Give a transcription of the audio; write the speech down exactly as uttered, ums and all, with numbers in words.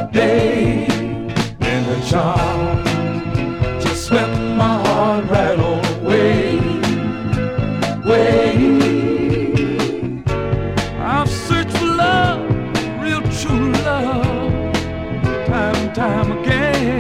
day. And the charm just swept my heart right on away. Way. I've searched for love, real true love, time and time again.